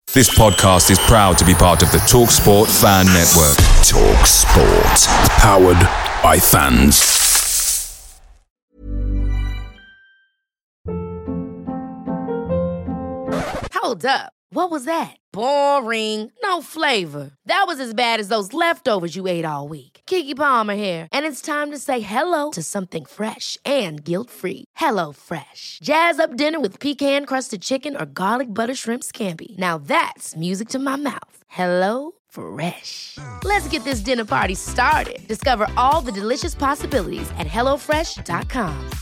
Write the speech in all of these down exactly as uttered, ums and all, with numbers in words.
This podcast is proud to be part of the TalkSport Fan Network. TalkSport. Powered by fans. Hold up. What was that? Boring. No flavor. That was as bad as those leftovers you ate all week. Keke Palmer here. And it's time to say hello to something fresh and guilt-free. Hello Fresh. Jazz up dinner with pecan-crusted chicken or garlic butter shrimp scampi. Now that's music to my mouth. Hello Fresh. Let's get this dinner party started. Discover all the delicious possibilities at hello fresh dot com.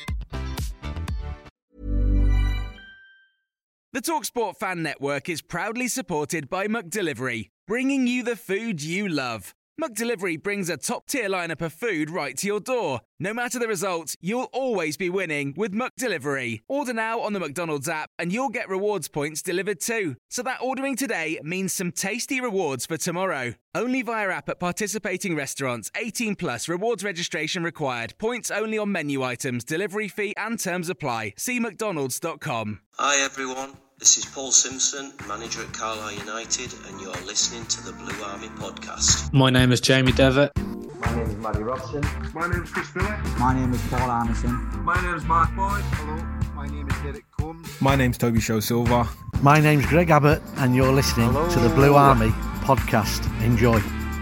The TalkSport Fan Network is proudly supported by McDelivery, bringing you the food you love. McDelivery brings a top-tier lineup of food right to your door. No matter the result, you'll always be winning with McDelivery. Order now on the McDonald's app and you'll get rewards points delivered too. So that ordering today means some tasty rewards for tomorrow. Only via app at participating restaurants. eighteen plus rewards registration required. Points only on menu items. Delivery fee and terms apply. See mcdonalds dot com. Hi everyone, this is Paul Simpson, manager at Carlisle United, and you're listening to the Blue Army Podcast. My name is Jamie Devitt. My name is Matty Robson. My name is Chris Miller. My name is Paul Anderson. My name is Mark Boyd. Hello, my name is Derek Combs. My name's Toby Show Silva. My name's Greg Abbott, and you're listening Hello. to the Blue Army Podcast. Enjoy.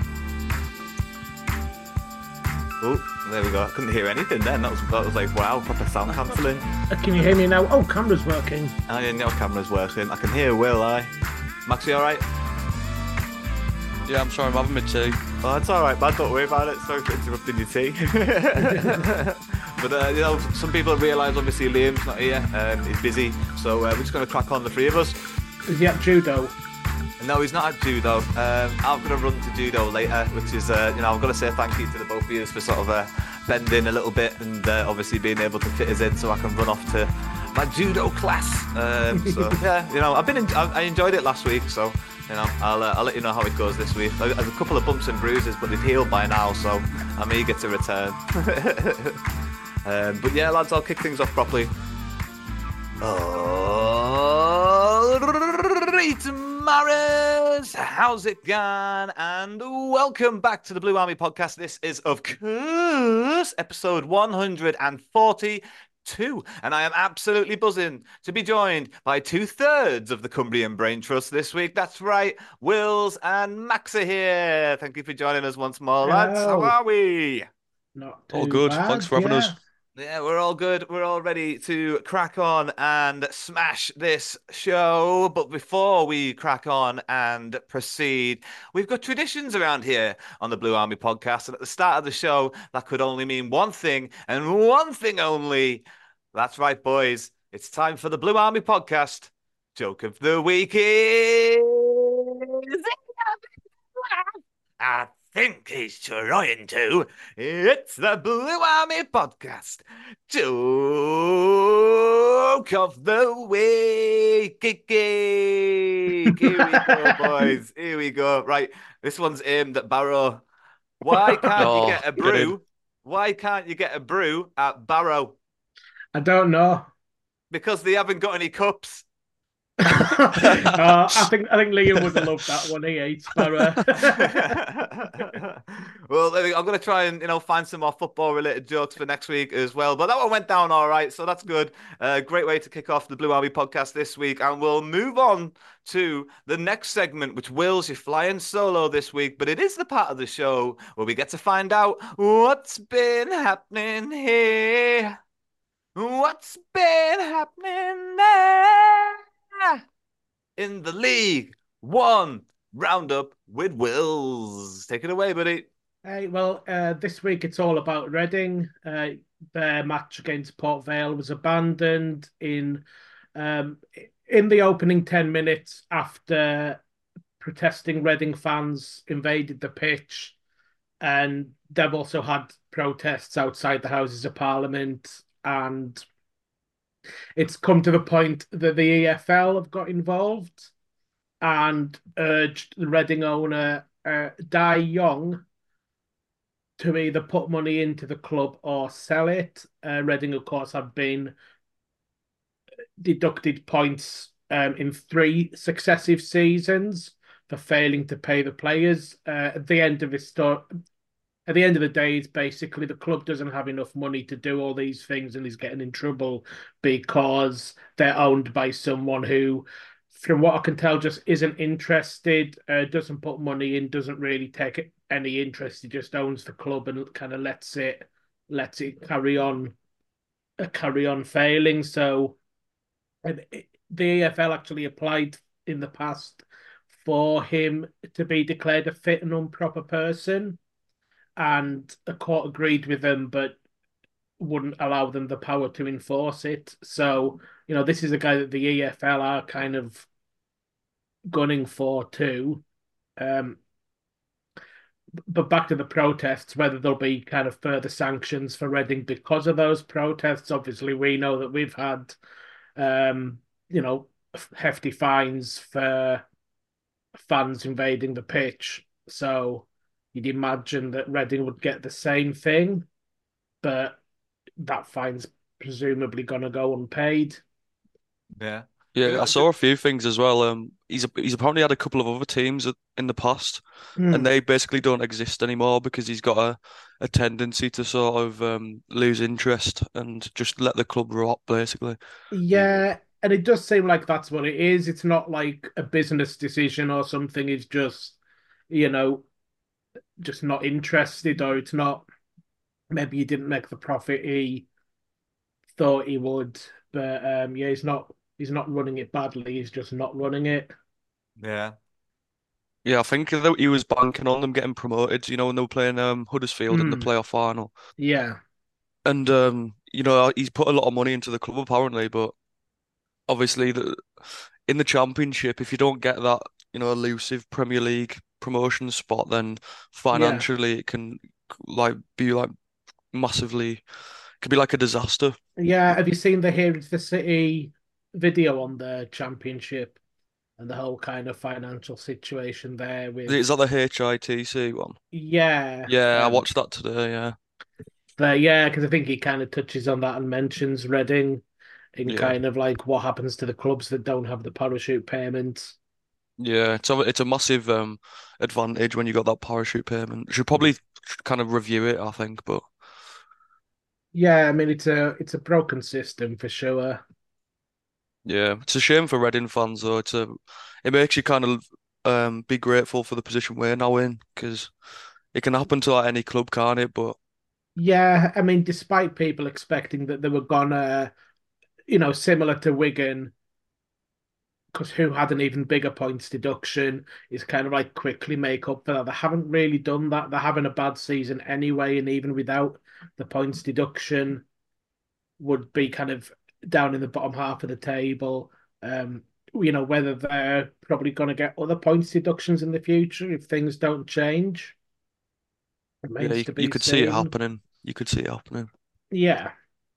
Oh, there we go. I couldn't hear anything then. That was, that was like, wow, proper sound cancelling. Can you hear me now? Oh, camera's working. Oh, yeah, no camera's working. I can hear Will, I. Max, you alright? Yeah, I'm sorry, I'm having my tea. Oh, it's alright, man. Don't worry about it. Sorry for interrupting your tea. But, uh, you know, some people realise, obviously, Liam's not here and he's busy. So uh, we're just going to crack on, the three of us. Is he at judo? No, he's not at judo. Um, I'm going to run to judo later, which is, uh, you know, I've got to say thank you to the both of you for sort of uh, bending a little bit and uh, obviously being able to fit us in so I can run off to my judo class. Um, so, yeah, you know, I've been, in, I enjoyed it last week, so, you know, I'll, uh, I'll let you know how it goes this week. I have a couple of bumps and bruises, but they've healed by now, so I'm eager to return. um, but yeah, lads, I'll kick things off properly. All right, Maras, how's it going? And welcome back to the Blue Army Podcast. This is, of course, episode one hundred forty-two. And I am absolutely buzzing to be joined by two-thirds of the Cumbrian Brain Trust this week. That's right, Wills and Max are here. Thank you for joining us once more, lads. How are we? Not too All good. bad. Thanks for having yeah. us. Yeah, we're all good. We're all ready to crack on and smash this show. But before we crack on and proceed, we've got traditions around here on the Blue Army Podcast. And at the start of the show, that could only mean one thing and one thing only. That's right, boys. It's time for the Blue Army Podcast. Joke of the week is... I think he's trying to. It's the Blue Army Podcast. Joke of the week. Here we go, boys. Here we go. Right, this one's aimed at Barrow. Why can't Oh, you get a get brew? in. Why can't you get a brew at Barrow? I don't know. Because they haven't got any cups. uh, I think I think Liam would have loved that one. He hates Barrow. Well, I'm going to try and, you know, find some more football-related jokes for next week as well. But that one went down all right, so that's good. Uh, great way to kick off the Blue Army Podcast this week. And we'll move on to the next segment, which Wills, you're flying solo this week. But it is the part of the show where we get to find out what's been happening here. What's been happening there? In the League One Roundup with Wills. Take it away, buddy. Hey, well, uh, this week it's all about Reading. Uh, their match against Port Vale was abandoned in um, in the opening ten minutes after protesting Reading fans invaded the pitch, and they've also had protests outside the Houses of Parliament, and it's come to the point that the E F L have got involved and urged the Reading owner, uh, Dai Young, to either put money into the club or sell it. Uh, Reading, of course, have been deducted points um, in three successive seasons for failing to pay the players. Uh, at the end of his story, at the end of the day, it's basically the club doesn't have enough money to do all these things and is getting in trouble because they're owned by someone who, from what I can tell, just isn't interested, uh, doesn't put money in, doesn't really take any interest. He just owns the club and kind of lets it lets it carry on, uh, carry on failing. So, and it, the E F L actually applied in the past for him to be declared a fit and improper person, and the court agreed with them, but wouldn't allow them the power to enforce it. So, you know, this is a guy that the E F L are kind of gunning for too. Um, but back to the protests, whether there'll be kind of further sanctions for Reading because of those protests. Obviously, we know that we've had, um, you know, hefty fines for fans invading the pitch. So you'd imagine that Reading would get the same thing, but that fine's presumably going to go unpaid. Yeah. Yeah, I saw a few things as well. Um, he's he's apparently had a couple of other teams in the past, Mm. and they basically don't exist anymore because he's got a, a tendency to sort of um, lose interest and just let the club rot, basically. Yeah, and it does seem like that's what it is. It's not like a business decision or something. It's just, you know, just not interested, or it's not, maybe he didn't make the profit he thought he would. But um, yeah, he's not he's not running it badly. He's just not running it. Yeah. Yeah, I think that he was banking on them getting promoted, you know, when they were playing um, Huddersfield in the Mm. playoff final. Yeah. And um, you know, he's put a lot of money into the club apparently, but obviously the in the Championship, if you don't get that, you know, elusive Premier League promotion spot, then financially it can like be like massively, could be like a disaster. Yeah. Have you seen the Here is the City video on the Championship and the whole kind of financial situation there with? Is that the H I T C one? Yeah. Yeah, I Um, watched that today, yeah. But yeah, because I think he kind of touches on that and mentions Reading in Yeah. kind of like what happens to the clubs that don't have the parachute payments. Yeah, it's a it's a massive um advantage when you got that parachute payment. Should probably kind of review it, I think, but Yeah, I mean it's a it's a broken system for sure. yeah, it's a shame for Reading fans though. It's a it makes you kind of um be grateful for the position we're now in because it can happen to like any club, can't it? But Yeah, I mean, despite people expecting that they were gonna, you know, similar to Wigan, because who had an even bigger points deduction, is kind of like quickly make up for that. They haven't really done that. They're having a bad season anyway, and even without the points deduction, would be kind of down in the bottom half of the table. Um, you know, whether they're probably going to get other points deductions in the future if things don't change yeah, remains you, to you be could see it seen. happening. You could see it happening. Yeah.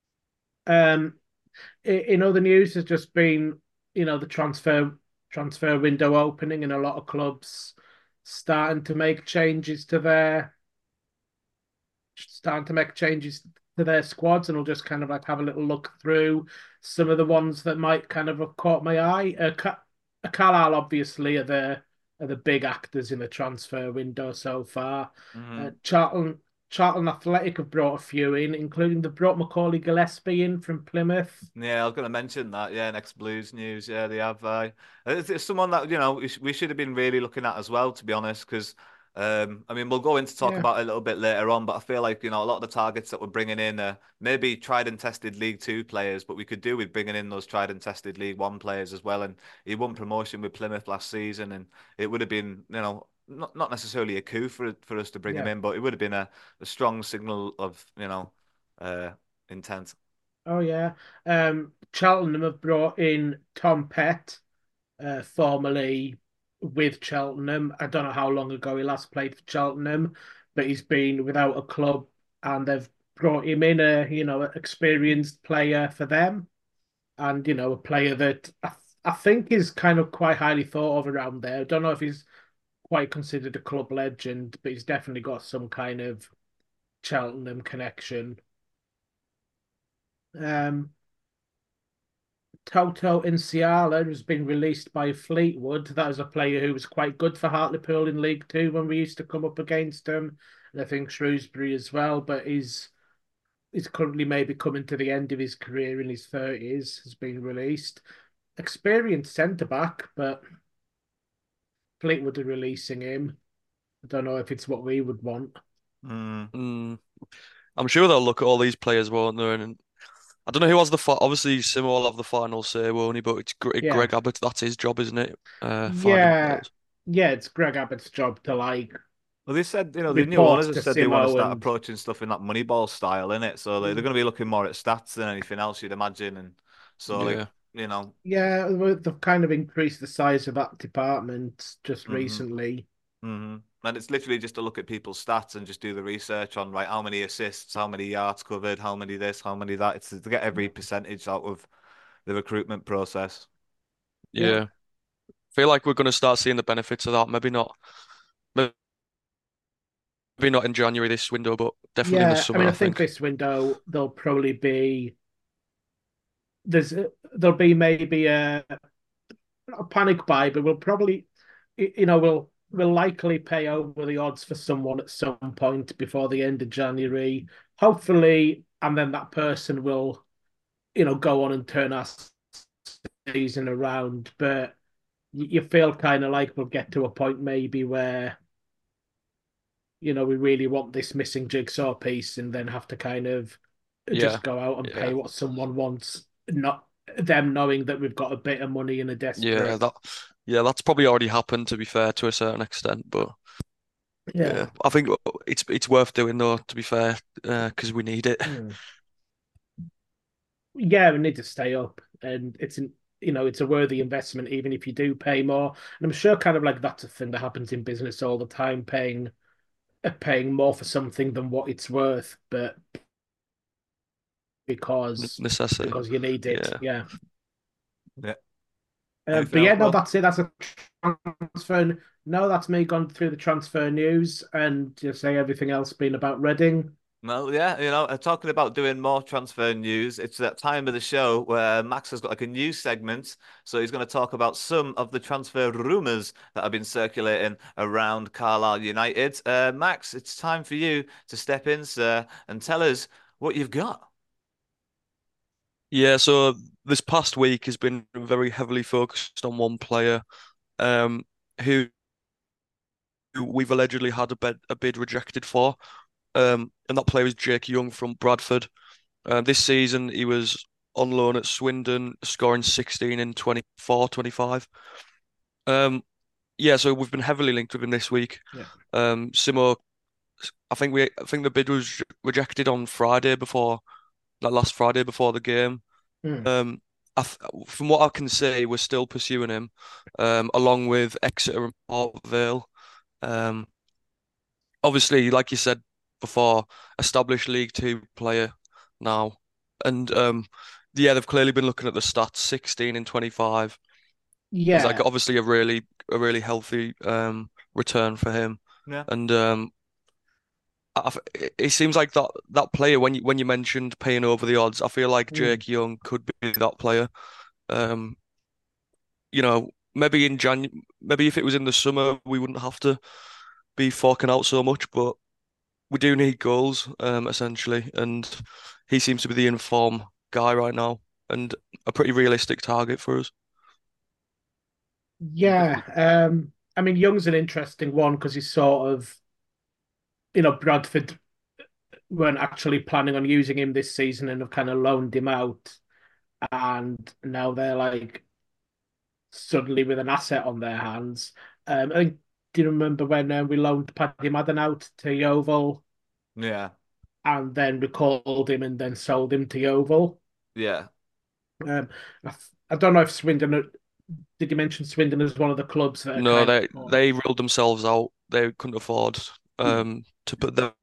Um, i- in other news, has just been, you know, the transfer transfer window opening, and a lot of clubs starting to make changes to their starting to make changes to their squads, and I'll just kind of like have a little look through some of the ones that might kind of have caught my eye. Uh, Ca- uh, Carlisle obviously are the are the big actors in the transfer window so far. Mhm. Uh, Charlton Charlton Athletic have brought a few in, including they brought Macaulay Gillespie in from Plymouth. Yeah, I was going to mention that. Yeah, next Blues news. Yeah, they have. Uh, it's, it's someone that you know we, sh we should have been really looking at as well, to be honest. Because um, I mean, we'll go into talk Yeah. about it a little bit later on. But I feel like you know a lot of the targets that we're bringing in are maybe tried and tested League Two players, but we could do with bringing in those tried and tested League One players as well. And he won promotion with Plymouth last season, and it would have been you know not not necessarily a coup for for us to bring him Yeah. in, but it would have been a, a strong signal of you know uh, intent. Oh yeah. Um, Cheltenham have brought in Tom Pett, uh, formerly with Cheltenham. I don't know how long ago he last played for Cheltenham, but he's been without a club, and they've brought him in, a you know, an experienced player for them, and you know, a player that I, I think is kind of quite highly thought of around there. I don't know if he's quite considered a club legend, but he's definitely got some kind of Cheltenham connection. Um, Toto Inciala has been released by Fleetwood. That is a player who was quite good for Hartlepool in League Two when we used to come up against him. And I think Shrewsbury as well, but he's he's currently maybe coming to the end of his career in his thirties, has been released. Experienced centre-back, but Fleetwood are releasing him. I don't know if it's what we would want. Mm. Mm. I'm sure they'll look at all these players, won't they? And I don't know who has the fi- obviously Simo will have the final say, won't he? But it's Gre Yeah. Greg Abbott. That's his job, isn't it? Uh, finding Yeah, players. yeah, it's Greg Abbott's job to like Well, they said, you know, the new report owners to have said they want to Simo start and approaching stuff in that Moneyball style, innit? So they, they're going to be looking more at stats than anything else, you'd imagine. And so, like, Yeah. you know, yeah, well, they've kind of increased the size of that department just Mhm. recently. hmm and it's literally just to look at people's stats and just do the research on, right, how many assists, how many yards covered, how many this, how many that. It's to get every percentage out of the recruitment process. Yeah. Yeah. Feel like we're going to start seeing the benefits of that. Maybe not. Maybe not in January this window, but definitely in the Yeah, I summer, mean, I I think think. this window there'll probably be there's there'll be maybe a, not a panic buy, but we'll probably y- you know we'll we'll likely pay over the odds for someone at some point before the end of January, hopefully, and then that person will you know go on and turn our season around. But y- you feel kind of like we'll get to a point maybe where you know we really want this missing jigsaw piece, and then have to kind of Yeah. just go out and pay Yeah. what someone wants, not them knowing that we've got a bit of money and are Yeah. desperate. That. Yeah. That's probably already happened, to be fair, to a certain extent. But Yeah. yeah, I think it's it's worth doing though, to be fair, because we need it. Hmm. Yeah, we need to stay up, and it's an you know it's a worthy investment, even if you do pay more. And I'm sure kind of like that's a thing that happens in business all the time, paying uh, paying more for something than what it's worth, but because Necessity. because you need it. Yeah. Yeah. Yeah. Um, Anything but yeah, else, no, Will? that's it. That's a transfer. No, that's me gone through the transfer news and just say everything else been about Reading. Well, yeah, you know, uh, talking about doing more transfer news, it's that time of the show where Max has got like a news segment. So he's going to talk about some of the transfer rumours that have been circulating around Carlisle United. Uh, Max, it's time for you to step in, sir, and tell us what you've got. Yeah, so this past week has been very heavily focused on one player, um, who who we've allegedly had a bid a bid rejected for, um, and that player is Jake Young from Bradford. Uh, this season he was on loan at Swindon, scoring sixteen in twenty-four, twenty-five. Um, yeah, so we've been heavily linked with him this week. Yeah. Um, Simo, I think we I think the bid was rejected on Friday before, like last Friday before the game. Hmm. Um, I th from what I can say, we're still pursuing him, um, along with Exeter and Port Vale. Um, obviously, like you said before, established League Two player now, and um, yeah, they've clearly been looking at the stats. sixteen in twenty-five is like Yeah, obviously a really a really healthy um return for him, Yeah. and um, I, f- it it seems like that that player when you when you mentioned paying over the odds, I feel like Hmm. Jake Young could be that player. Um, you know, maybe in Jan, maybe if it was in the summer, we wouldn't have to be forking out so much, but we do need goals, um, essentially, and he seems to be the inform guy right now, and a pretty realistic target for us. yeah. Um, I mean, Young's an interesting one because he's sort of, you know, Bradford weren't actually planning on using him this season and have kind of loaned him out, and now they're like suddenly with an asset on their hands. Um, I think, do you remember when uh, we loaned Paddy Madden out to Yeovil Yeah. and then recalled him and then sold him to Yeovil? Yeah. Um, I, I don't know if Swindon, are- did you mention Swindon as one of the clubs that are No, kind they of, they ruled themselves out. They couldn't afford um to put the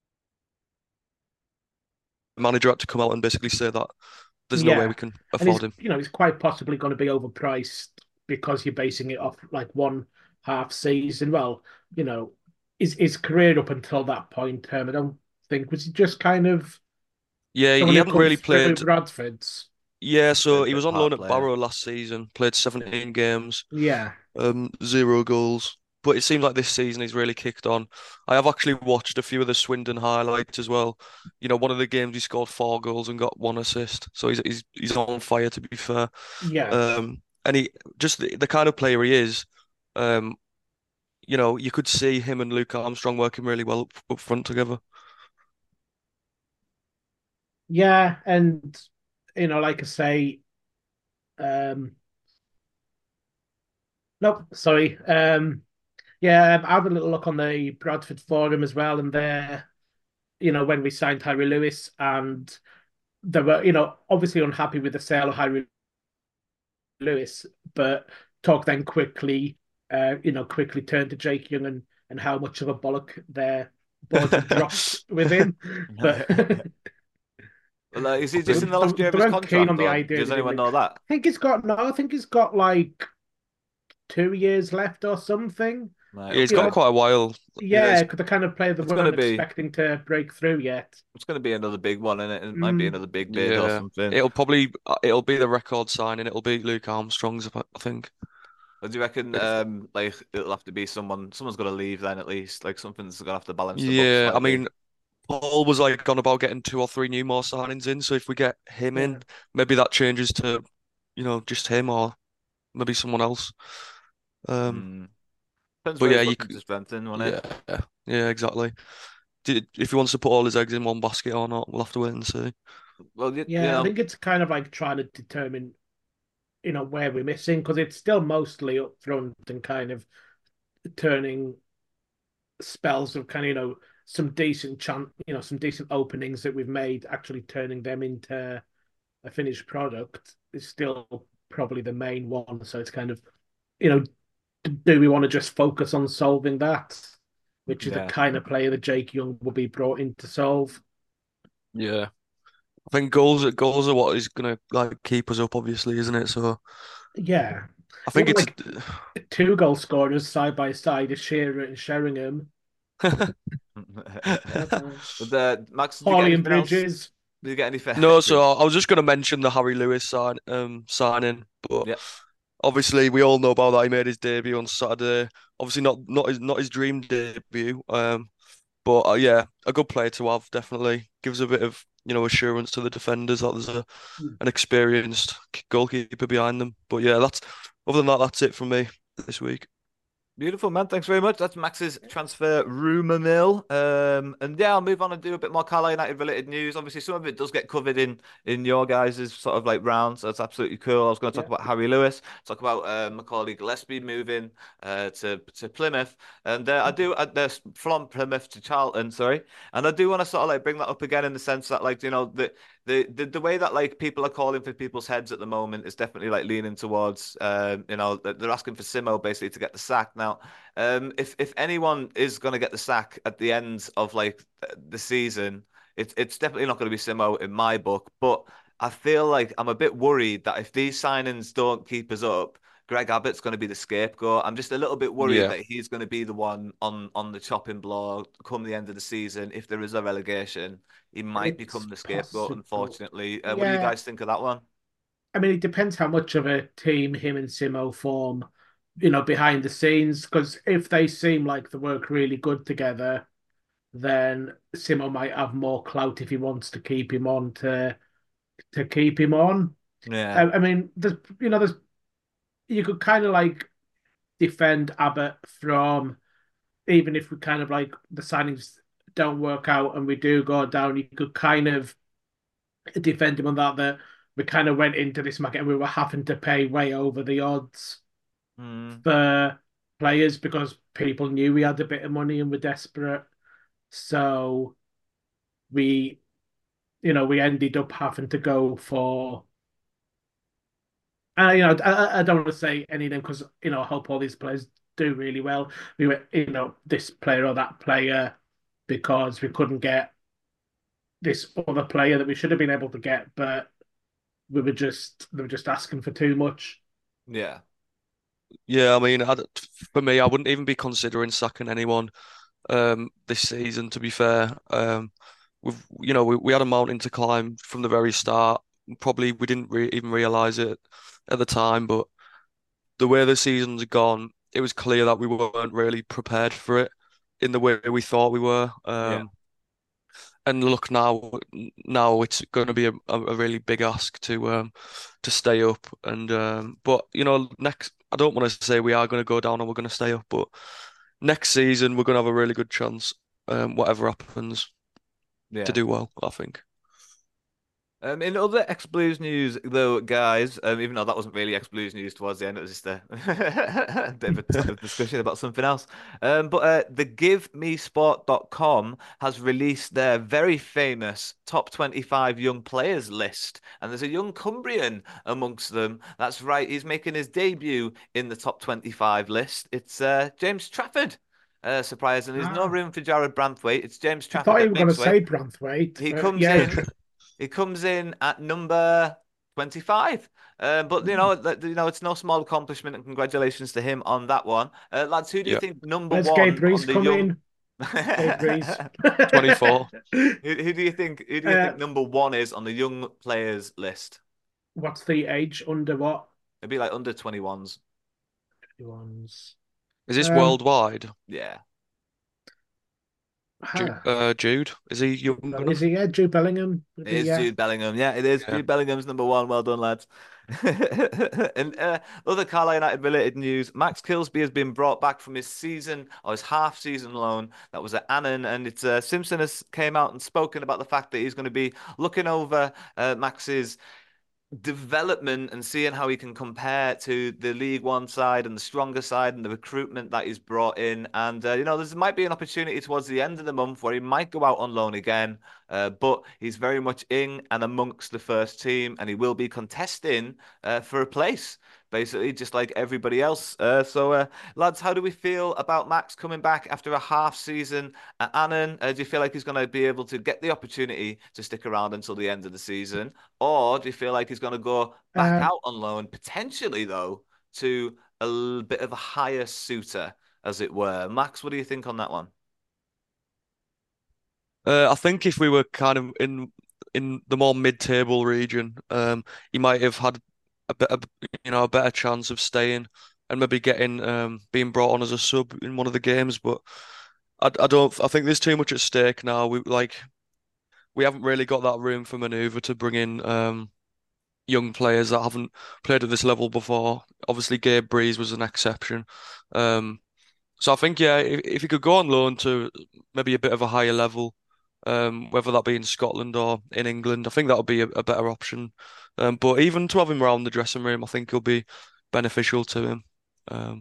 manager had to come out and basically say that there's no way yeah. we can And he's, afford him. you know, he's quite possibly going to be overpriced because you're basing it off like one half season. Well, you know, his his career up until that point, um, I don't think was he just kind of Yeah, he someone who hadn't really comes through played. Bradford's. Yeah, so Bit, he bit was on part loan at player. Barrow last season, played seventeen games, Yeah. um, zero goals. But it seems like this season he's really kicked on. I have actually watched a few of the Swindon highlights as well. You know, one of the games he scored four goals and got one assist. So he's he's he's on fire, to be fair. Yeah. Um, and he just the, the kind of player he is. Um, you know, you could see him and Luke Armstrong working really well up, up front together. Yeah, and you know, like I say, um no, sorry. Um yeah, I had a little look on the Bradford forum as well, and there, you know, when we signed Harry Lewis, and they were, you know, obviously unhappy with the sale of Harry Lewis, but talk then quickly, uh, you know, quickly turned to Jake Young and and how much of a bollock their board had dropped with him. But Well, uh, is he they, just in the last year of they his weren't keen on contract, the or idea does that he anyone would. know that? I think he's got no, I think he's got like two years left or something. Right, Yeah, he's You got okay. know, quite a while. Yeah, yeah, it's, because the kind of player that it's going to weren't be expecting to break through yet. it's going to be another big one, and it? It might be Mm, another big bid or Yeah, something. it'll probably uh, it'll be the record signing. It'll be Luke Armstrong's, I I think. Or do you reckon, um, like it'll have to be someone? Someone's got to leave then at least. Like something's going to have to balance the books Yeah, I slightly. mean, Paul was like on about getting two or three new more signings in. So if we get him yeah, in, maybe that changes to, you know, just him or maybe someone else. Um, Mm. Depends but where yeah, he's you looking could, to strengthen, won't yeah, it? yeah, exactly. Did, if he wants to put all his eggs in one basket or not, we'll have to wait and see. Well, you, you yeah. I know, think it's kind of like trying to determine, you know, where we're missing, because it's still mostly up front and kind of turning spells of kind of, you know, some decent chance, you know, some decent openings that we've made, actually turning them into a finished product is still probably the main one. So it's kind of, you know, do we want to just focus on solving that, which is the yeah. kind of player that Jake Young will be brought in to solve. Yeah, I think goals goals are what is gonna like keep us up, obviously, isn't it? So Yeah. I We think have it's. like two goal scorers side by side, is Shearer and Sheringham. But uh, Max, did you get Harley and anything else? Bridges. Did you get anything? No, so I was just going to mention the Harry Lewis sign um signing, but Yeah. obviously we all know about that. He made his debut on Saturday. Obviously not not his not his dream debut. Um, but uh, yeah, a good player to have. Definitely gives a bit of you know assurance to the defenders that there's a an experienced goalkeeper behind them. But yeah, that's other than that, that's it from me this week. Beautiful, man. Thanks very much. That's Max's transfer rumour mill. Um, and yeah, I'll move on and do a bit more Carlisle United related news. Obviously, some of it does get covered in in your guys' sort of like round, so that's absolutely cool. I was going to talk Yeah. about Harry Lewis, talk about uh, Macaulay Gillespie moving uh, to to Plymouth, and uh, I do uh, there's from Plymouth to Charlton, sorry, and I do want to sort of like bring that up again in the sense that like you know the the the, the way that like people are calling for people's heads at the moment is definitely like leaning towards um, you know they're asking for Simo basically to get the sack now. Um, if if anyone is going to get the sack at the end of like the season, it's it's definitely not going to be Simo in my book. But I feel like I'm a bit worried that if these signings don't keep us up, Greg Abbott's going to be the scapegoat. I'm just a little bit worried Yeah, that he's going to be the one on on the chopping block come the end of the season. If there is a relegation, he might It's become the scapegoat. possible. Unfortunately, uh, what do you Yeah. guys think of that one? I mean, it depends how much of a team him and Simo form, you know, behind the scenes. Because if they seem like they work really good together, then Simo might have more clout if he wants to keep him on to to keep him on. I, Yeah, I mean, there's you know, there's you could kind of like defend Abbott from, even if we kind of like the signings don't work out and we do go down, you could kind of defend him on that that we kind of went into this market and we were having to pay way over the odds mm, for players because people knew we had a bit of money and were desperate. So we, you know, we ended up having to go for. And you know, I, I don't want to say any of them because you know I hope all these players do really well. We were, you know, this player or that player because we couldn't get this other player that we should have been able to get, but we were just they were just asking for too much. yeah, yeah. I mean, I'd, for me, I wouldn't even be considering sacking anyone um this season. To be fair, um, we've you know we, we had a mountain to climb from the very start. probably we didn't re even realise it at the time, but the way the season's gone, it was clear that we weren't really prepared for it in the way we thought we were. Yeah. Um, and look now, now it's going to be a, a really big ask to um to stay up. And um, but you know, next I don't want to say we are going to go down or we're going to stay up, but next season we're going to have a really good chance, um, whatever happens, Yeah. to do well, I think. Um, in other ex-Blues news, though, guys, um, even though that wasn't really ex-Blues news towards the end, it was just a, a bit of a sort of discussion about something else. Um, but uh, the give me sport dot com has released their very famous top twenty-five young players list, and there's a young Cumbrian amongst them. That's right, he's making his debut in the top twenty-five list. It's uh, James Trafford. Uh, surprisingly, there's no Ah. room for Jared Branthwaite. It's James I Trafford thought you that were going to makes way. say Branthwaite. He but comes yeah. in. He comes in at number twenty-five. Uh, but you know, that- you know, it's no small accomplishment, and congratulations to him on that one. Uh, lads, who do you Yeah. think number Where's one Gabe Rees on the come young? in? Gabe Rees. twenty-four. Who, who do you think? Who do you Uh, think number one is on the young players list? What's the age under what? It'd be like under twenty-ones. Ones. Is this Um, worldwide? Yeah. Ju ah, uh, Jude, is he young well, enough? is he? Yeah, Jude Bellingham. It is Yeah. Jude Bellingham. Yeah, it is. Yeah. Jude Bellingham's number one. Well done, lads. And uh, other Carlisle United related news: Max Kilsby has been brought back from his season or his half season loan that was at Annan, and it's uh, Simpson has came out and spoken about the fact that he's going to be looking over uh, Max's development and seeing how he can compare to the League One side and the stronger side and the recruitment that he's brought in. And, uh, you know, there might be an opportunity towards the end of the month where he might go out on loan again, uh, but he's very much in and amongst the first team, and he will be contesting uh, for a place, basically, just like everybody else. Uh, so, uh, lads, how do we feel about Max coming back after a half season at Annan? Uh, do you feel like he's going to be able to get the opportunity to stick around until the end of the season? Or do you feel like he's going to go back Uh, out on loan, potentially, though, to a l- bit of a higher suitor, as it were? Max, what do you think on that one? Uh, I think if we were kind of in in the more mid-table region, um, he might have had a better, you know, a better chance of staying and maybe getting um being brought on as a sub in one of the games. But I, I don't. I think there's too much at stake now. We like we haven't really got that room for maneuver to bring in um young players that haven't played at this level before. Obviously, Gabe Breeze was an exception. Um, so I think yeah, if, if he could go on loan to maybe a bit of a higher level. Um, whether that be in Scotland or in England, I think that would be a, a better option. Um, but even to have him around the dressing room, I think he'll be beneficial to him. Um,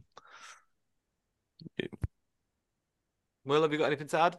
Will, have you got anything to add?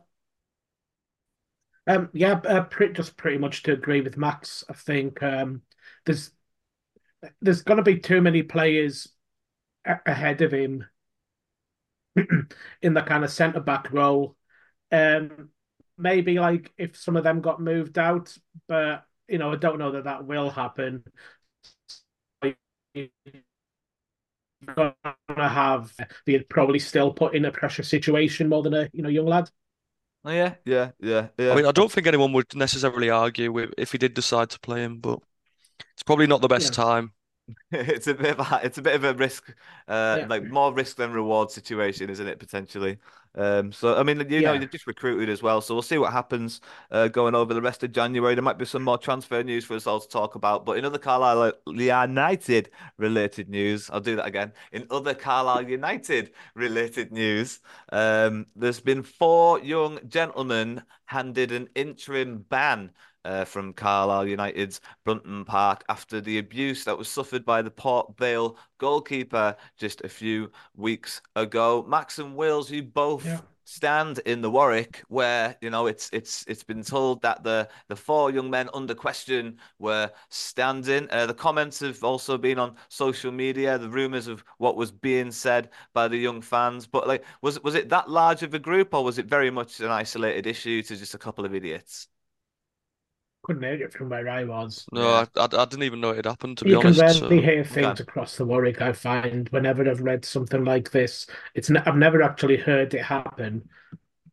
Um, yeah, uh, pretty, just pretty much to agree with Max. I think um, there's there's going to be too many players a- ahead of him in the kind of centre back role. Um, maybe like if some of them got moved out, but you know, I don't know that that will happen. You're gonna have be probably still put in a pressure situation more than a you know young lad. Oh, yeah, yeah, yeah, yeah. I mean, I don't think anyone would necessarily argue with if he did decide to play him, but it's probably not the best Yeah. time. It's a bit of a, it's a bit of a risk, uh, Yeah. like more risk than reward situation, isn't it, potentially? Um, so I mean, you know, Yeah. you've just recruited as well, so we'll see what happens uh, going over the rest of January. There might be some more transfer news for us all to talk about, but in other Carlisle United related news, I'll do that again. In other Carlisle United related news, um, there's been four young gentlemen handed an interim ban uh, from Carlisle United's Brunton Park after the abuse that was suffered by the Port Vale goalkeeper just a few weeks ago. Max and Wills, you both Yeah. stand in the Warwick, where you know it's it's it's been told that the the four young men under question were standing. Uh, the comments have also been on social media, the rumours of what was being said by the young fans. But like, was was it that large of a group, or was it very much an isolated issue to just a couple of idiots? Couldn't hear it from where I was. No, Yeah. I, I, I didn't even know it had happened, to be You can honest. rarely So hear things Okay. across the Warwick. I find whenever I've read something like this, it's ne I've never actually heard it happen.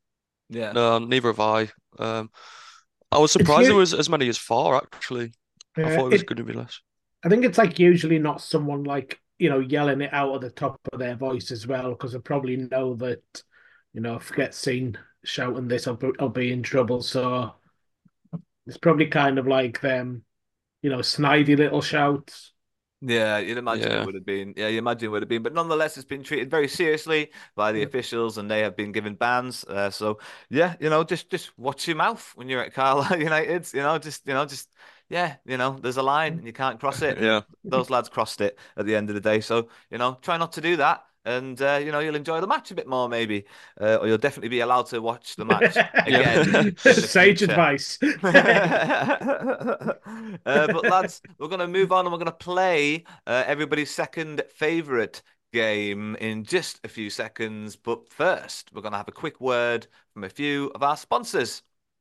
Yeah. no, neither have I. Um, I was It's surprised there you. was as many as four actually. I Uh, thought it was it, going to be less. I think it's like usually not someone like, you know, yelling it out at the top of their voice as well, because they probably know that, you know, if I get seen shouting this, I'll, be- I'll be in trouble. So it's probably kind of like them, you know, snidey little shouts. Yeah, you'd imagine it Yeah. would have been. Yeah, you imagine it would have been. But nonetheless, it's been treated very seriously by the officials, and they have been given bans. Uh, so yeah, you know, just just watch your mouth when you're at Carlisle United. You know, just you know, just yeah, you know, there's a line and you can't cross it, and Yeah. those lads crossed it at the end of the day. So you know, try not to do that. And uh, you know you'll enjoy the match a bit more, maybe, uh, or you'll definitely be allowed to watch the match again Yeah. in the Sage future. advice. uh, but lads, we're going to move on and we're going to play uh, everybody's second favourite game in just a few seconds. But first, we're going to have a quick word from a few of our sponsors.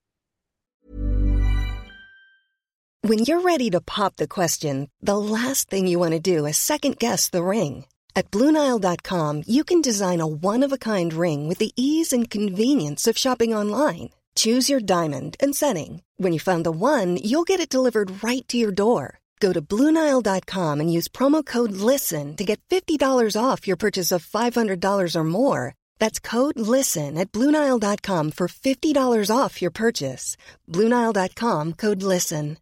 When you're ready to pop the question, the last thing you want to do is second guess the ring. At Blue Nile dot com, you can design a one-of-a-kind ring with the ease and convenience of shopping online. Choose your diamond and setting. When you find the one, you'll get it delivered right to your door. Go to Blue Nile dot com and use promo code LISTEN to get fifty dollars off your purchase of five hundred dollars or more. That's code LISTEN at Blue Nile dot com for fifty dollars off your purchase. Blue Nile dot com, code LISTEN.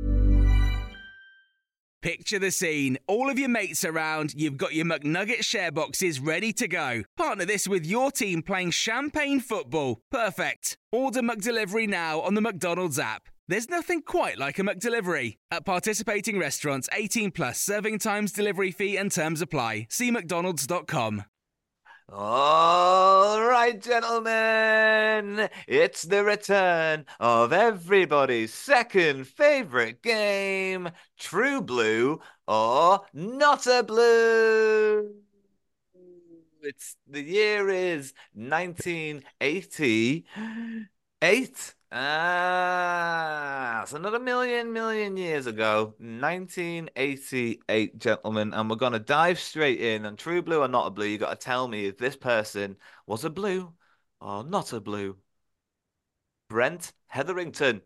Picture the scene. All of your mates around, you've got your McNugget share boxes ready to go. Partner this with your team playing champagne football. Perfect. Order McDelivery now on the McDonald's app. There's nothing quite like a McDelivery. At participating restaurants, eighteen plus, serving times, delivery fee and terms apply. See mcdonalds dot com. All right, gentlemen, it's the return of everybody's second favorite game, True Blue or Not a Blue. It's the year is nineteen eighty-eight. Ah, it's another million, million years ago, nineteen eighty-eight, gentlemen, and we're going to dive straight in. And True Blue or Not a Blue, you got to tell me if this person was a blue or not a blue. Brent Hetherington.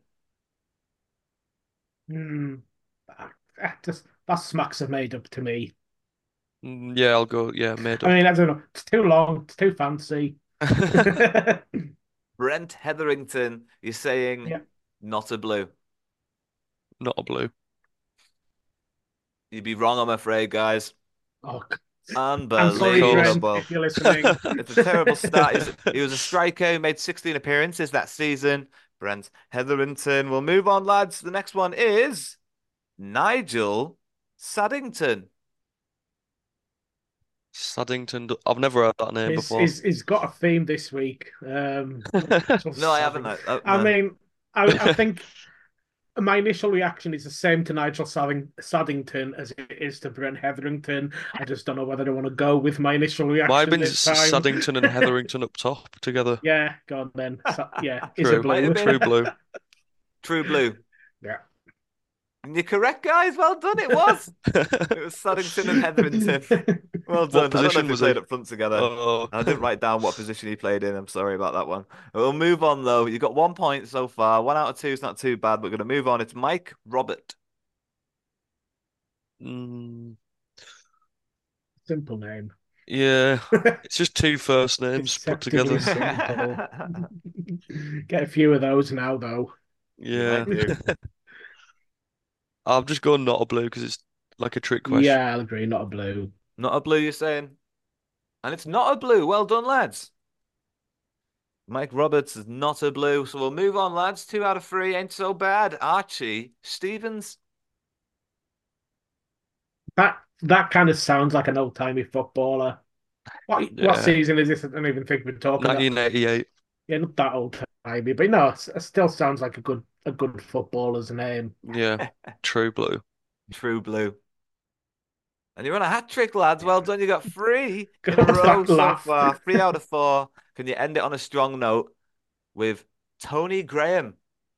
Hmm. That, just, that smacks of made up to me. Mm, Yeah, I'll go. Yeah, made up. I mean, I don't know. It's too long. It's too fancy. Brent Hetherington, you're saying Yeah. not a blue. Not a blue. You'd be wrong, I'm afraid, guys. Oh, I'm sorry, Brent, Unbelievable. if you're listening. It's a terrible start. He was, he was a striker who made sixteen appearances that season. Brent Hetherington. We'll move on, lads. The next one is Nigel Saddington. Saddington. I've never heard that name He's, before. he's, he's got a theme this week. Um, No, I haven't. Uh, uh, I no. mean, I, I think my initial reaction is the same to Nigel Sadding, Saddington as it is to Brent Hetherington. I just don't know whether I want to go with my initial reaction Might have been this S- time. Saddington and Hetherington up top together. Yeah, go on then. Sa- yeah, is True. a blue. True blue. True blue. Yeah. And you're correct, guys. Well done. It was. It was Saddington and Hetherington. Well done. I don't know position if they was played he? up front together. Oh. I didn't write down what position he played in. I'm sorry about that one. We'll move on, though. You got one point so far. One out of two is not too bad. We're going to move on. It's Mike Robert. Mm, Simple name. yeah, it's just two first names put Deceptively together. simple. Get a few of those now, though. Yeah. You might do. I'm just going not a blue because it's like a trick question. Yeah, I'll agree. Not a blue. Not a blue, you're saying? And it's not a blue. Well done, lads. Mike Roberts is not a blue. So we'll move on, lads. Two out of three. Ain't so bad. Archie Stevens. That that kind of sounds like an old timey footballer. What Yeah. what season is this? I don't even think we're talking about. nineteen eighty-eight. Yeah, not that old timey, but no, it's- it still sounds like a good a good footballer's name. Yeah, true blue. True blue. And you're on a hat trick, lads. Well done. You got three in a God, row that so laugh. far. Three out of four. Can you end it on a strong note with Tony Graham?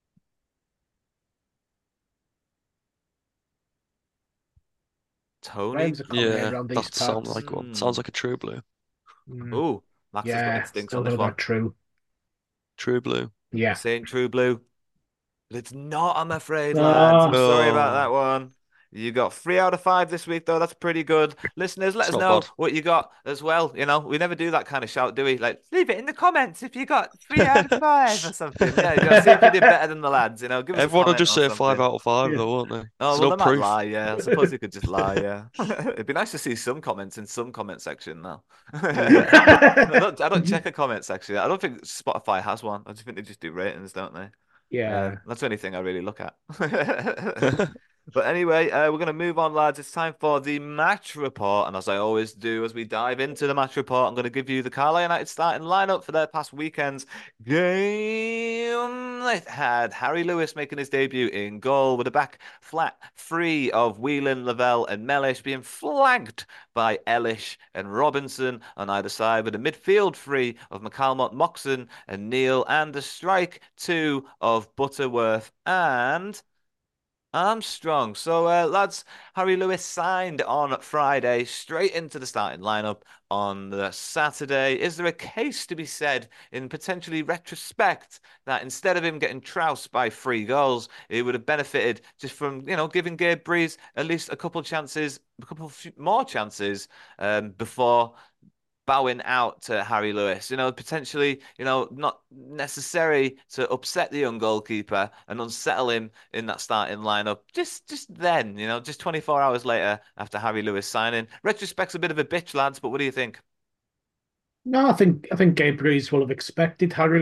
Tony. Graham's a common name Yeah, around these that sounds parts. like one. Mm. Sounds like a true blue. Mm, Ooh, Max has got yeah, instincts still on this know one. that true. True blue. Yeah. Saying true blue. It's not, I'm afraid, lads. I'm Oh, sorry about that No, one. You got three out of five this week, though. That's pretty good. Listeners, let it's us not know bad. what you got as well. You know, we never do that kind of shout, do we? Like, leave it in the comments if you got three out of five or something. Yeah, you know, see if you did better than the lads. You know, give us a Everyone will comment just or say five something. out of five, yeah. though, won't they? Oh, There's well, no they might proof. lie, yeah. I suppose you could just lie, yeah. It'd be nice to see some comments in some comment section now. I don't, I don't check a comment section. I don't think Spotify has one. I just think they just do ratings, don't they? Yeah. Um, that's the only thing I really look at. But anyway, uh, we're going to move on, lads. It's time for the match report. And as I always do, as we dive into the match report, I'm going to give you the Carlisle United starting lineup for their past weekend's game. It had Harry Lewis making his debut in goal with a back flat three of Whelan, Lavelle, and Mellish being flanked by Ellish and Robinson on either side, with a midfield three of McCalmont, Moxon, and Neil, and a strike two of Butterworth and Armstrong. So, uh, lads, Harry Lewis signed on Friday, straight into the starting lineup on the Saturday. Is there a case to be said in potentially retrospect that instead of him getting trounced by three goals, he would have benefited just from, you know, giving Gabe Breeze at least a couple chances, a couple more chances um, before bowing out to Harry Lewis, you know, potentially, you know, not necessary to upset the young goalkeeper and unsettle him in that starting lineup. Just, just then, you know, just twenty-four hours later after Harry Lewis signing. Retrospect's a bit of a bitch, lads, but what do you think? No, I think I think Gabe Breeze will have expected Harry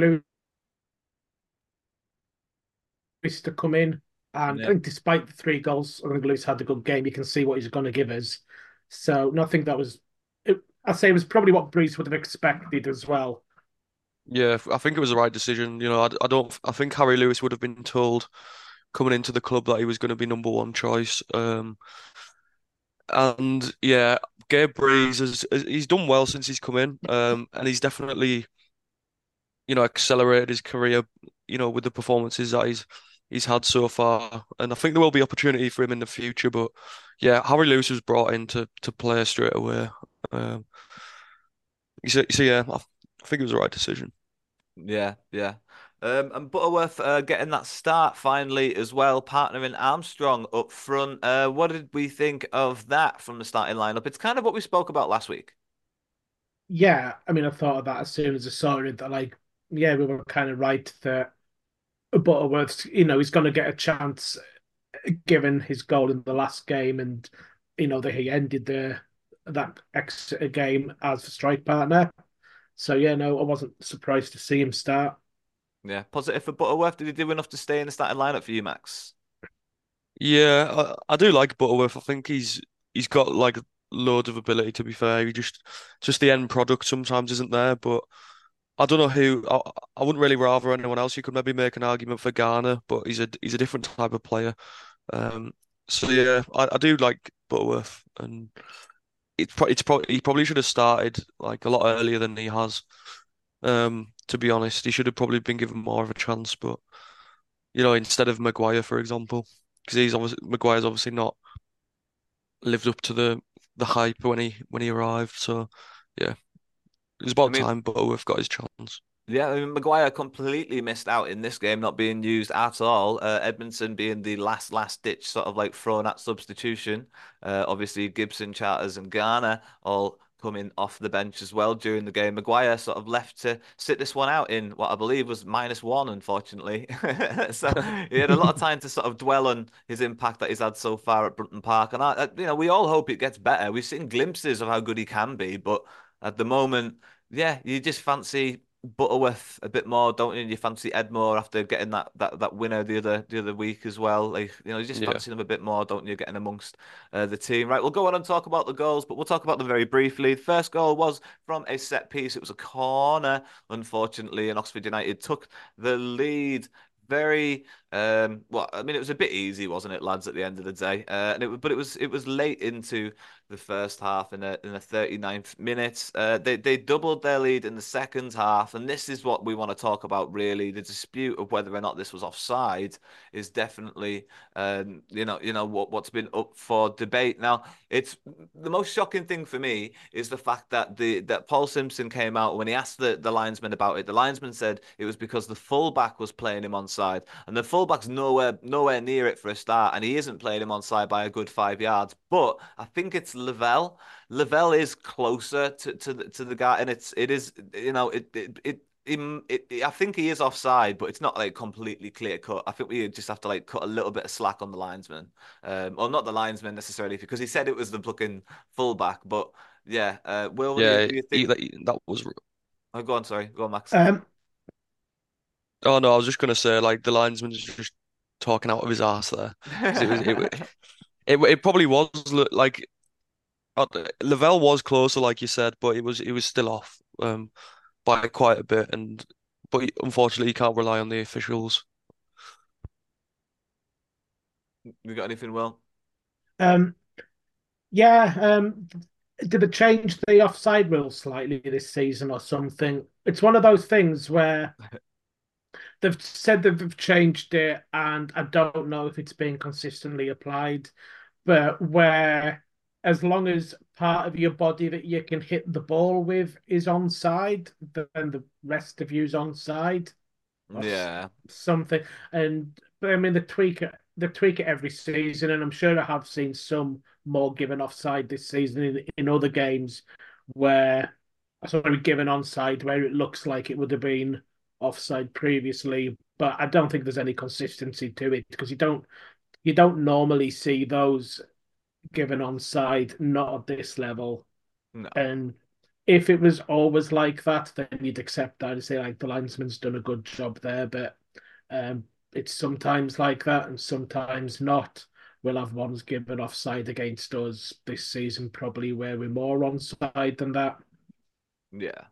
Lewis to come in, and I Yeah. think despite the three goals, I think Lewis had a good game. You can see what he's going to give us. So, no, I think that was, it, I'd say it was probably what Breeze would have expected as well. Yeah, I think it was the right decision. You know, I, I don't. I think Harry Lewis would have been told coming into the club that he was going to be number one choice. Um, and yeah, Gabe Breeze has he's done well since he's come in. Um, and he's definitely, you know, accelerated his career. You know, with the performances that he's he's had so far. And I think there will be opportunity for him in the future. But yeah, Harry Lewis was brought in to to play straight away. Um, so, so yeah, I, I think it was the right decision. Yeah, yeah. Um, and Butterworth uh, getting that start finally as well, partnering Armstrong up front. Uh, what did we think of that from the starting lineup? It's kind of what we spoke about last week. Yeah, I mean, I thought of that as soon as I saw it. That like, yeah, we were kind of right that Butterworth, you know, he's going to get a chance given his goal in the last game, and you know that he ended the that Exeter game as a strike partner. So yeah, no, I wasn't surprised to see him start. Yeah, positive for Butterworth. Did he do enough to stay in the starting lineup for you, Max? Yeah, I, I do like Butterworth. I think he's he's got like loads of ability. To be fair, he just just the end product sometimes isn't there. But I don't know who. I, I wouldn't really rather anyone else. You could maybe make an argument for Garner, but he's a he's a different type of player. Um, so yeah, I, I do like Butterworth, and it's pro it's probably he probably should have started like a lot earlier than he has. Um, to be honest, he should have probably been given more of a chance, but you know, instead of Maguire, for example, because he's obviously Maguire's obviously not lived up to the the hype when he when he arrived. So yeah, it was I about mean, time Butterworth got his chance. yeah, I mean, Maguire completely missed out in this game, not being used at all. Uh, Edmondson being the last, last ditch sort of like thrown at substitution. Uh, obviously, Gibson, Charters, and Garner all coming off the bench as well during the game. Maguire sort of left to sit this one out in what I believe was minus one, unfortunately. So he had a lot of time to sort of dwell on his impact that he's had so far at Brunton Park. And I, I- you know, we all hope it gets better. We've seen glimpses of how good he can be, but at the moment, yeah, you just fancy Butterworth a bit more, don't you? You fancy Edmore after getting that that that winner the other the other week as well. Like, you know, you just Yeah. fancy them a bit more, don't you? Getting amongst uh, the team, right? We'll go on and talk about the goals, but we'll talk about them very briefly. The first goal was from a set piece. It was a corner, unfortunately, and Oxford United took the lead. Very um well, I mean, it was a bit easy, wasn't it, lads, at the end of the day? Uh, and it but it was it was late into the first half in a in the thirty-ninth minute. Uh, they they doubled their lead in the second half, and this is what we want to talk about really. The dispute of whether or not this was offside is definitely um you know you know what what's been up for debate. Now, it's the most shocking thing for me is the fact that the that Paul Simpson came out when he asked the, the linesman about it. The linesman said it was because the fullback was playing him onside, and the fullback fullback's nowhere nowhere near it for a start, and he isn't playing him onside by a good five yards. But I think it's Lavelle. Lavelle is closer to to the, to the guy, and it's it is you know it it. it Him, it, it- I think he is offside, but it's not like completely clear cut. I think we just have to like cut a little bit of slack on the linesman, um, or not the linesman necessarily, because he said it was the looking fullback. But yeah, uh, Will, what do you, Yeah, do you he, think? that, that was. Oh, go on, sorry, go on, Max. Um, Oh no, I was just gonna say like the linesman's just talking out of his ass there because it was it, wa- it it probably was lo- like uh, Lavelle was closer, like you said, but it was it was still off um by quite a bit, and but unfortunately you can't rely on the officials. You got anything, Will? um, yeah. Um, did they change the offside rule slightly this season or something? It's one of those things where they've said that they've changed it, and I don't know if it's being consistently applied. But where, as long as part of your body that you can hit the ball with is onside, then the rest of you's onside or Yeah, something. And but I mean, they tweak it, they tweak it every season, and I'm sure I have seen some more given offside this season in, in other games where sorry given onside where it looks like it would have been offside previously. But I don't think there's any consistency to it because you don't you don't normally see those given onside, not at this level. no, And if it was always like that, then you'd accept that and say like the linesman's done a good job there. But um, it's sometimes like that and sometimes not. We'll have ones given offside against us this season, probably where we're more onside than that. yeah.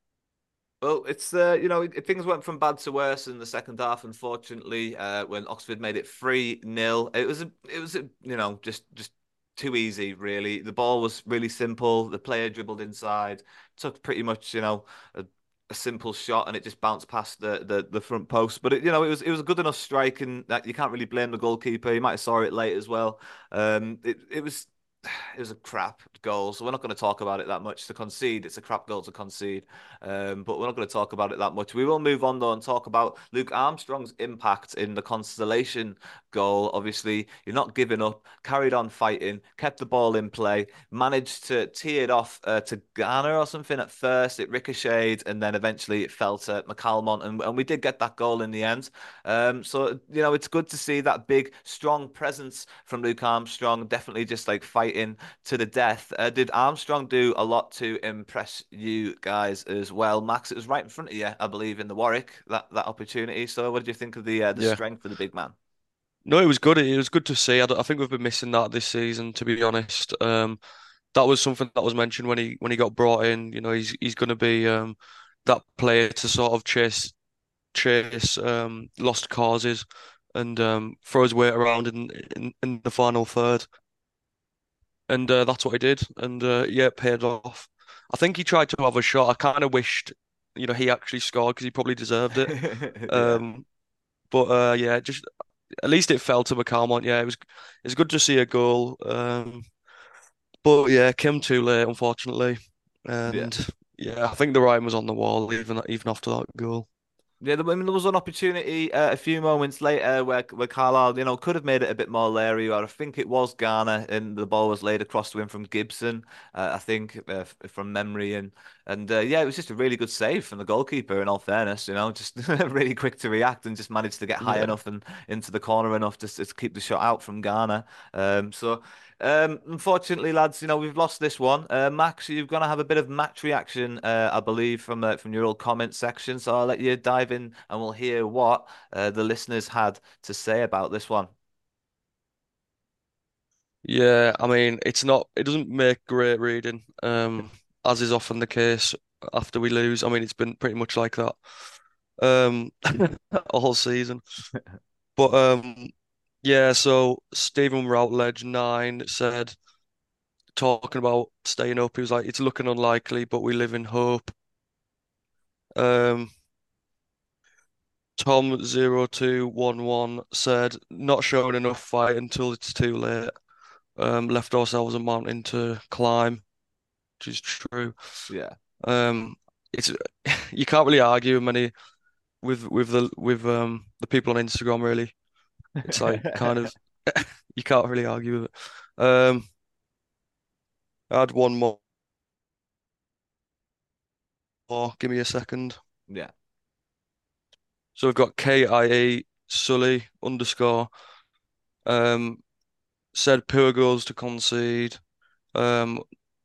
Well, it's uh, you know, it, things went from bad to worse in the second half. Unfortunately, uh, when Oxford made it three nil, it was a, it was a, you know, just just too easy. Really, the ball was really simple. The player dribbled inside, took pretty much, you know, a, a simple shot, and it just bounced past the the, the front post. But it, you know, it was it was a good enough strike, and that you can't really blame the goalkeeper. You might have saw it late as well. Um, it it was. It was a crap goal, so we're not going to talk about it that much. To concede, it's a crap goal to concede, um, but we're not going to talk about it that much. We will move on though and talk about Luke Armstrong's impact in the consolation goal. Obviously, you're not giving up, carried on fighting, kept the ball in play, managed to tee it off uh, to Garner or something at first. It ricocheted, and then eventually it fell to McCalmont, and, and we did get that goal in the end. Um, so you know, it's good to see that big, strong presence from Luke Armstrong. Definitely just like fighting to the death. Uh, did Armstrong do a lot to impress you guys as well, Max? It was right in front of you, I believe, in the Warwick that that opportunity. So, what did you think of the uh, the Yeah. strength of the big man? No, it was good. It was good to see. I, don't- I think we've been missing that this season, to be honest. Um, that was something that was mentioned when he when he got brought in. You know, he's he's going to be um that player to sort of chase chase um lost causes and um throw his weight around in in, in the final third. And uh, that's what he did. And uh, yeah, it paid off. I think he tried to have a shot. I kind of wished, you know, he actually scored because he probably deserved it. Yeah. Um, but uh, yeah, just at least it fell to McCalmont. Yeah, it was it's good to see a goal. Um, but yeah, came too late, unfortunately. Yeah. And yeah, I think the writing was on the wall even even after that goal. Yeah, I mean, there was an opportunity uh, a few moments later where where Carlisle, you know, could have made it a bit more leery. Or I think it was Garner, and the ball was laid across to him from Gibson. Uh, I think uh, f- from memory, and and uh, yeah, it was just a really good save from the goalkeeper. In all fairness, you know, just really quick to react and just managed to get high Yeah. enough and into the corner enough to, to keep the shot out from Garner. Um, so. Um, unfortunately, lads, you know we've lost this one. Uh, Max, you're gonna have a bit of match reaction, uh, I believe, from uh, from your old comment section. So I'll let you dive in, and we'll hear what uh, the listeners had to say about this one. Yeah, I mean, it's not, it doesn't make great reading, um, as is often the case after we lose. I mean, it's been pretty much like that, um, all season. But um, yeah, so Stephen Routledge nine said, talking about staying up, he was like, it's looking unlikely, but we live in hope. Um, Tom zero two one one said, not showing enough fight until it's too late. Um, left ourselves a mountain to climb, which is true. Yeah. Um, it's you can't really argue with many with with the with um the people on Instagram. Really, it's like kind of you can't really argue with it. Um, I had one more. Oh, give me a second. Yeah. So we've got K I E Sully underscore. Um, said poor goals to concede. Um,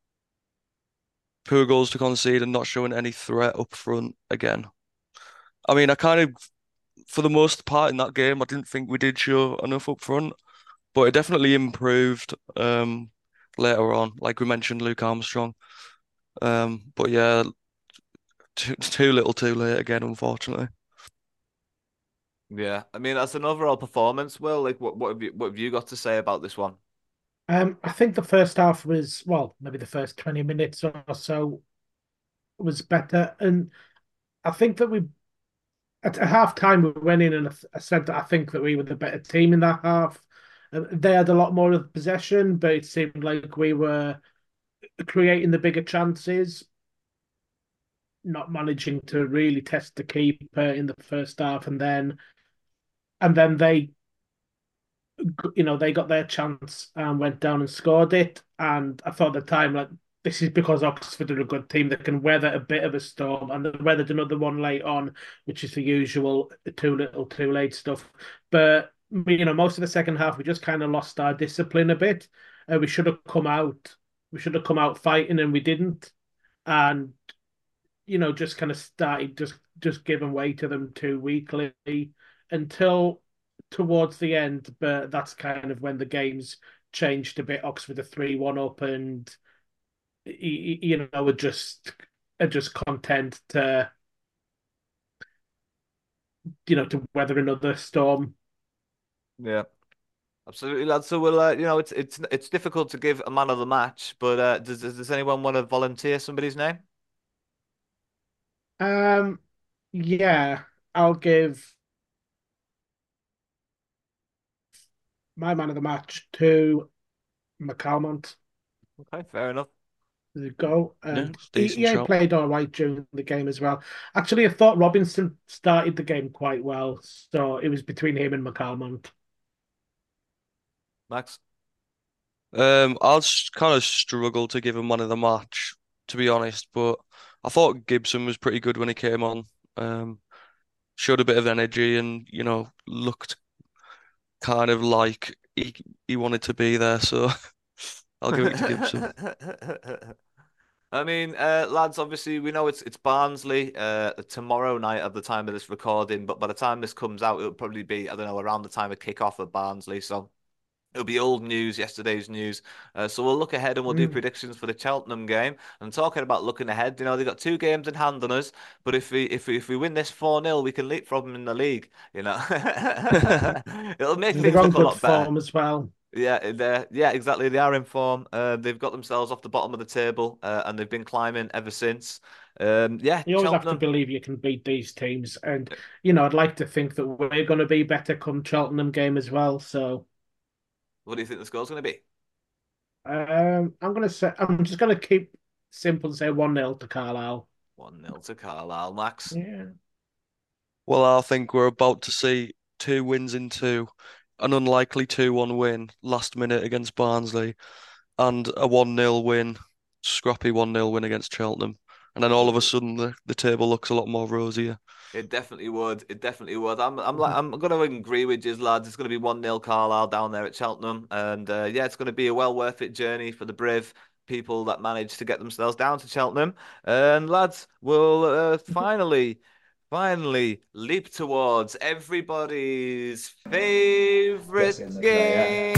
poor goals to concede and not showing any threat up front again. I mean, I kind of, for the most part in that game, I didn't think we did show enough up front, but it definitely improved um, later on. Like we mentioned, Luke Armstrong. Um, but yeah, too, too little, too late again, unfortunately. Yeah, I mean, as an overall performance, Will, like, what what have you what have you got to say about this one? Um, I think the first half was, well, maybe the first twenty minutes or so was better. And I think that we, at a half time, we went in and I said that I think that we were the better team in that half. Uh, They had a lot more of the possession, but it seemed like we were creating the bigger chances, not managing to really test the keeper in the first half. And then, and then they, you know, they got their chance and went down and scored it. And I thought at the time, like, this is because Oxford are a good team that can weather a bit of a storm, and they weathered another one late on, which is the usual too little, too late stuff. But you know, most of the second half, we just kind of lost our discipline a bit. Uh, we should have come out, we should have come out fighting, and we didn't. And you know, just kind of started just just giving way to them too weakly until towards the end. But that's kind of when the games changed a bit. Oxford a three one up, and you know, are just are just content to, you know, to weather another storm. Yeah, absolutely, lads. So we'll, uh, you know, it's it's it's difficult to give a man of the match, but uh, does does anyone want to volunteer somebody's name? Um, yeah, I'll give my man of the match to McCalmont. Okay, fair enough. There you go. Yeah, And it's he, decent he shot. played all right during the game as well. Actually, I thought Robinson started the game quite well, so it was between him and McCalmont. Max? Um, I'll kind of struggle to give him one of the match, to be honest, but I thought Gibson was pretty good when he came on. Um, showed a bit of energy and, you know, looked kind of like he he wanted to be there, so I'll give it to Gibson. I mean, uh, lads, obviously we know it's it's Barnsley uh, tomorrow night at the time of this recording, but by the time this comes out, it'll probably be, I don't know, around the time of kick-off at Barnsley. So it'll be old news, yesterday's news. Uh, so we'll look ahead and we'll do Mm. predictions for the Cheltenham game. And talking about looking ahead, you know, they've got two games in hand on us, but if we if we, if we win this four nil, we can leapfrog them in the league, you know. It'll make They're things on look a good lot better. form as well. Yeah, they're yeah, exactly. They are in form. Uh, they've got themselves off the bottom of the table, uh, and they've been climbing ever since. Um, yeah, You always have to Cheltenham. believe you can beat these teams. And, you know, I'd like to think that we're going to be better come Cheltenham game as well. So What do you think the score's going to be? um, I'm going to say, I'm just going to keep simple and say one nil to Carlisle. One nil to Carlisle, Max. Yeah. Well, I think we're about to see two wins in two, an unlikely two one win last minute against Barnsley, and a one nil win, scrappy one nil win against Cheltenham. And then all of a sudden the, the table looks a lot more rosier. It definitely would. It definitely would. I'm I'm like I'm gonna agree with you, lads. It's gonna be one nil Carlisle down there at Cheltenham. And uh, yeah, it's gonna be a well worth it journey for the brave people that managed to get themselves down to Cheltenham. And lads, we'll uh, finally finally leap towards everybody's favorite game.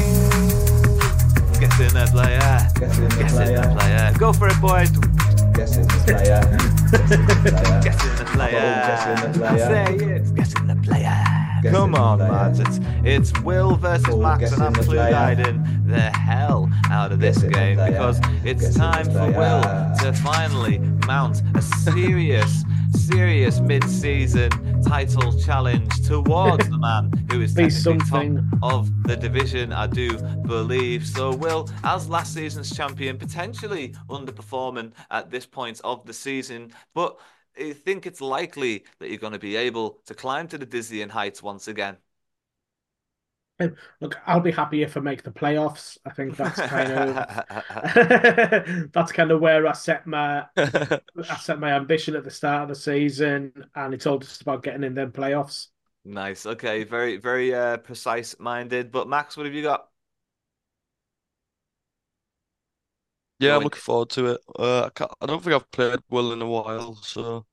Get in there, player. Get in the Get in player. there, player. Go for it, boys. Get in the player. Get in the player. Get in the player. Say it. Get in the player. Get Come in the on, player. lads. It's it's Will versus Oh, Max, get and I'm in the blue player. guiding the hell out of this Get in the game player. because Get it's in the time for player. Will to finally mount a serious, serious mid-season title challenge towards the man who is Be technically top something. of the division, I do believe. So, Will, as last season's champion, potentially underperforming at this point of the season, but you think it's likely that you're going to be able to climb to the dizzying heights once again? Look, I'll be happy if I make the playoffs. I think that's kind of that's kind of where I set my I set my ambition at the start of the season, and it's all just about getting in them playoffs. Nice. Okay, very very uh, precise minded. But Max, what have you got? Yeah, Go I'm in. looking forward to it. Uh, I can't, I don't think I've played Will in a while, so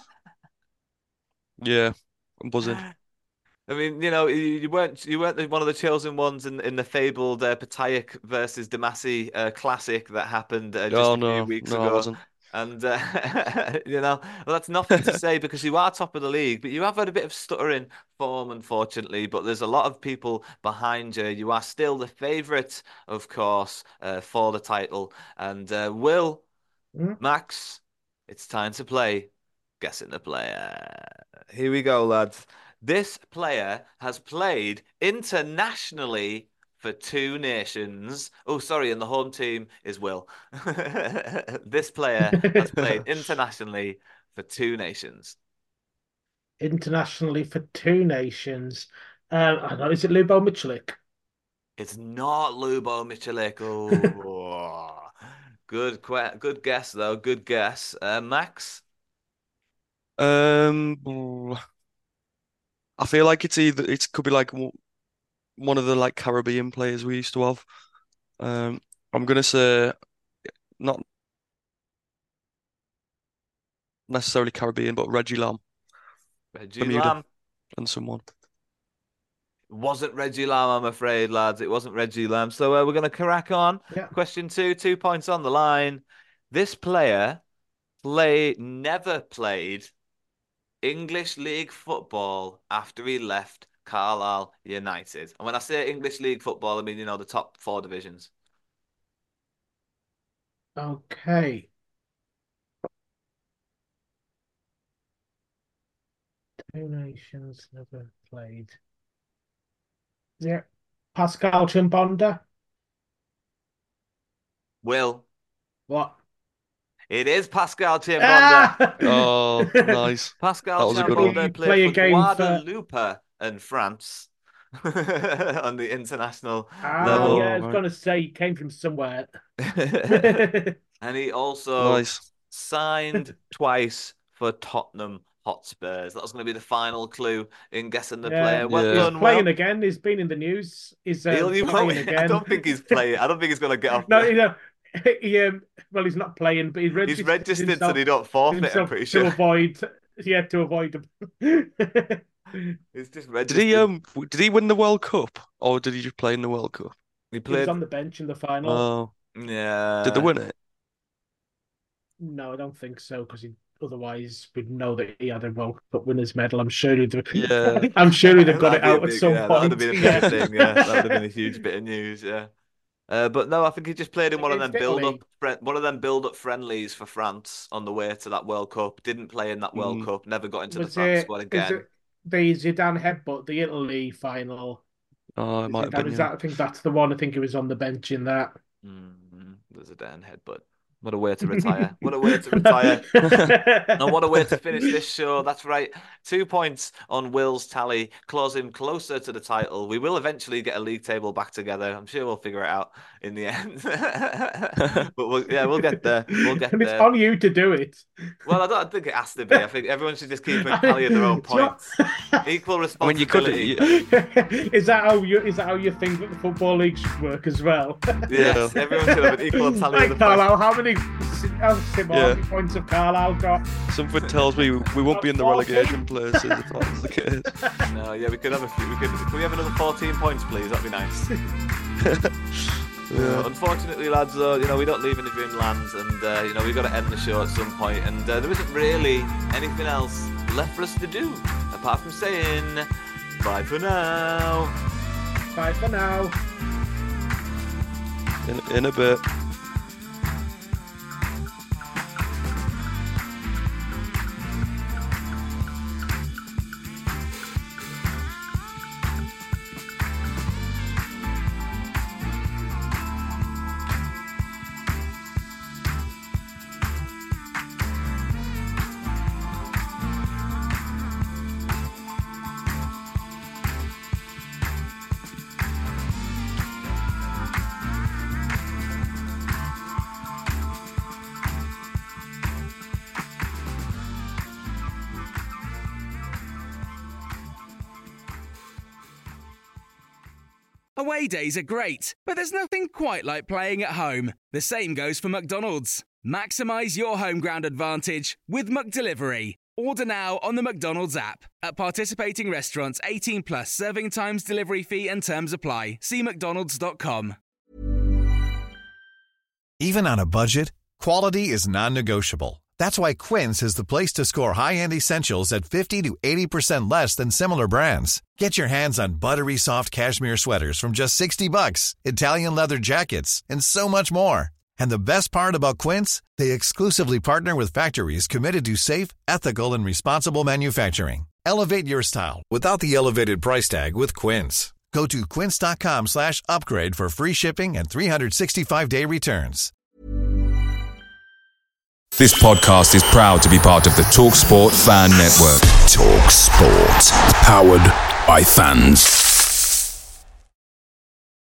yeah, I'm buzzing. I mean, you know, you, you weren't you weren't one of the chosen ones in in the fabled uh, Patayak versus Damasi uh, classic that happened uh, just Oh a few no, weeks no, I ago. wasn't. And uh, you know, well, that's nothing to say because you are top of the league, but you have had a bit of stuttering form, unfortunately. But there's a lot of people behind you. You are still the favourite, of course, uh, for the title. And uh, Will, Mm. Max, it's time to play Guessing the Player. Here we go, lads. This player has played internationally for two nations. Oh, sorry, and the home team is Will. This player has played internationally for two nations. Internationally for two nations. Um, I don't know, is it Lubo Michalik? It's not Lubo Michalik. Oh, good, que- good guess though. Good guess, uh, Max. Um, I feel like it's either it could be like w- one of the like Caribbean players we used to have. Um, I'm gonna say not necessarily Caribbean, but Reggie Lamb, Reggie Bermuda, Lamb. and someone. It wasn't Reggie Lamb, I'm afraid, lads. It wasn't Reggie Lamb. So uh, we're going to crack on. Yeah. Question two, two points on the line. This player play never played English League football after he left Carlisle United. And when I say English League football, I mean, you know, the top four divisions. Okay. Two nations never played. Yeah. Pascal Chimbonda. Will. What? It is Pascal Chimbonda. Ah! Oh, nice. Pascal That was a good one. Chimbonda Play played a for game for- Guadeloupe and France on the international Ah, level. yeah, I was right. going to say he came from somewhere. And he also Nice. signed twice for Tottenham Hotspurs. That was going to be the final clue in guessing the Yeah. player. Well Yeah. He's done, playing Will. again. He's been in the news. He's uh, He'll- he playing won't- again. I don't think he's playing. I don't think he's going to get off. No, the- you know, he, um, well, he's not playing, but he's registered, he's registered so himself, he don't forfeit. I'm himself pretty to sure. avoid, yeah, to avoid him. He's just Did registered. he um w- did he win the World Cup or did he just play in the World Cup? He He was played. on the bench in the final. Oh, Yeah. did they win it? No, I don't think so, because otherwise we'd know that he had a World Cup winners medal. I'm sure he'd have, Yeah. I'm sure he'd have got it That'd be a out at big- some yeah, point. That would have been a big Yeah. thing. Yeah, that would have been a huge bit of news. Yeah. Uh, but no, I think he just played in one of them Against build Italy. up, fri- one of them build up friendlies for France on the way to that World Cup. Didn't play in that World Mm. Cup. Never got into the Was France it, squad is again. it the Zidane headbutt, the Italy final? Oh, it might have Zidane, been. is Yeah. that, I think that's the one. I think he was on the bench in that. Mm, there's a down headbutt. What a way to retire. What a way to retire. And what a way to finish this show. That's right. Two points on Will's tally, close him closer to the title. We will eventually get a league table back together. I'm sure we'll figure it out in the end. But we'll, yeah, we'll get there. We'll get And it's there. on you to do it. Well, I don't think it has to be. I think everyone should just keep a tally of their own It's not- points. Equal I mean, you could. responsibility. You, Is that how you is that how you think that the football league should work as well? Yes, everyone should have an equal tally Like of the points. Carlisle, how many how many Yeah. points have Carlisle got? something tells me we won't be in the relegation places if that's the case. No, yeah, we could have a few. We could. Can we have another fourteen points, please? That'd be nice. Uh, unfortunately, lads, though, you know, we don't live in the dreamlands, and uh, you know, we've got to end the show at some point, and uh, there isn't really anything else left for us to do apart from saying bye for now. Bye for now. In, in a bit. Away days are great, but there's nothing quite like playing at home. The same goes for McDonald's. Maximise your home ground advantage with McDelivery. Order now on the McDonald's app. At participating restaurants, eighteen plus, serving times, delivery fee and terms apply. See mcdonalds dot com. Even on a budget, quality is non-negotiable. That's why Quince is the place to score high-end essentials at fifty to eighty percent less than similar brands. Get your hands on buttery soft cashmere sweaters from just sixty bucks, Italian leather jackets, and so much more. And the best part about Quince, they exclusively partner with factories committed to safe, ethical, and responsible manufacturing. Elevate your style without the elevated price tag with Quince. Go to quince.com slash upgrade for free shipping and three sixty-five day returns. This podcast is proud to be part of the TalkSport Fan Network. TalkSport. Powered by fans.